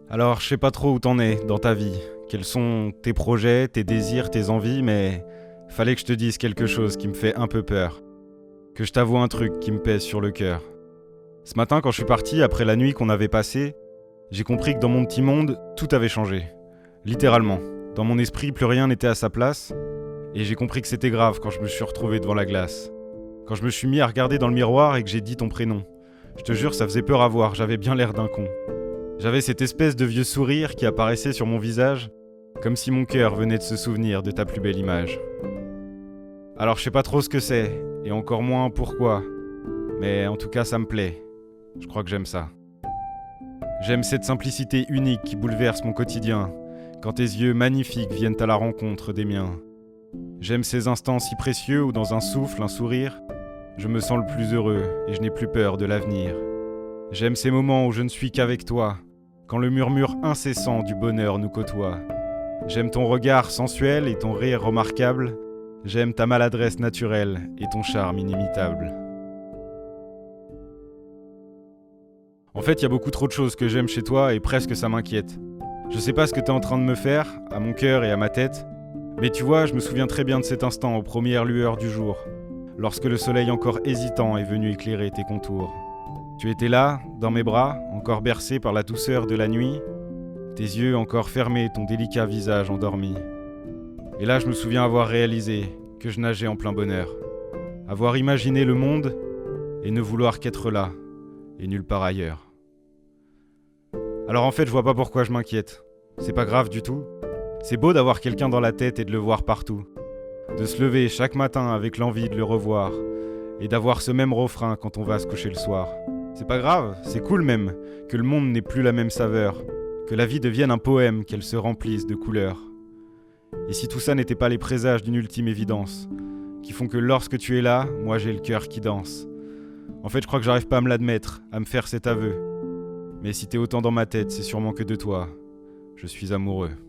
Alors, je sais pas trop où t'en es dans ta vie, quels sont tes projets, tes désirs, tes envies, mais fallait que je te dise quelque chose qui me fait un peu peur. Que je t'avoue un truc qui me pèse sur le cœur. Ce matin, quand je suis parti, après la nuit qu'on avait passée, j'ai compris que dans mon petit monde, tout avait changé. Littéralement. Dans mon esprit, plus rien n'était à sa place, et j'ai compris que c'était grave quand je me suis retrouvé devant la glace. Quand je me suis mis à regarder dans le miroir et que j'ai dit ton prénom. Je te jure, ça faisait peur à voir, j'avais bien l'air d'un con. J'avais cette espèce de vieux sourire qui apparaissait sur mon visage, comme si mon cœur venait de se souvenir de ta plus belle image. Alors je sais pas trop ce que c'est, et encore moins pourquoi, mais en tout cas ça me plaît. Je crois que j'aime ça. J'aime cette simplicité unique qui bouleverse mon quotidien, quand tes yeux magnifiques viennent à la rencontre des miens. J'aime ces instants si précieux où dans un souffle, un sourire, je me sens le plus heureux et je n'ai plus peur de l'avenir. J'aime ces moments où je ne suis qu'avec toi, quand le murmure incessant du bonheur nous côtoie. J'aime ton regard sensuel et ton rire remarquable. J'aime ta maladresse naturelle et ton charme inimitable. En fait, il y a beaucoup trop de choses que j'aime chez toi et presque ça m'inquiète. Je sais pas ce que t'es en train de me faire, à mon cœur et à ma tête, mais tu vois, je me souviens très bien de cet instant aux premières lueurs du jour, lorsque le soleil encore hésitant est venu éclairer tes contours. Tu étais là, dans mes bras, encore bercé par la douceur de la nuit, tes yeux encore fermés, ton délicat visage endormi. Et là, je me souviens avoir réalisé que je nageais en plein bonheur, avoir imaginé le monde et ne vouloir qu'être là, et nulle part ailleurs. Alors en fait, je vois pas pourquoi je m'inquiète. C'est pas grave du tout. C'est beau d'avoir quelqu'un dans la tête et de le voir partout. De se lever chaque matin avec l'envie de le revoir, et d'avoir ce même refrain quand on va se coucher le soir. C'est pas grave, c'est cool même, que le monde n'ait plus la même saveur, que la vie devienne un poème, qu'elle se remplisse de couleurs. Et si tout ça n'était pas les présages d'une ultime évidence, qui font que lorsque tu es là, moi j'ai le cœur qui danse. En fait, je crois que j'arrive pas à me l'admettre, à me faire cet aveu. Mais si t'es autant dans ma tête, c'est sûrement que de toi, je suis amoureux.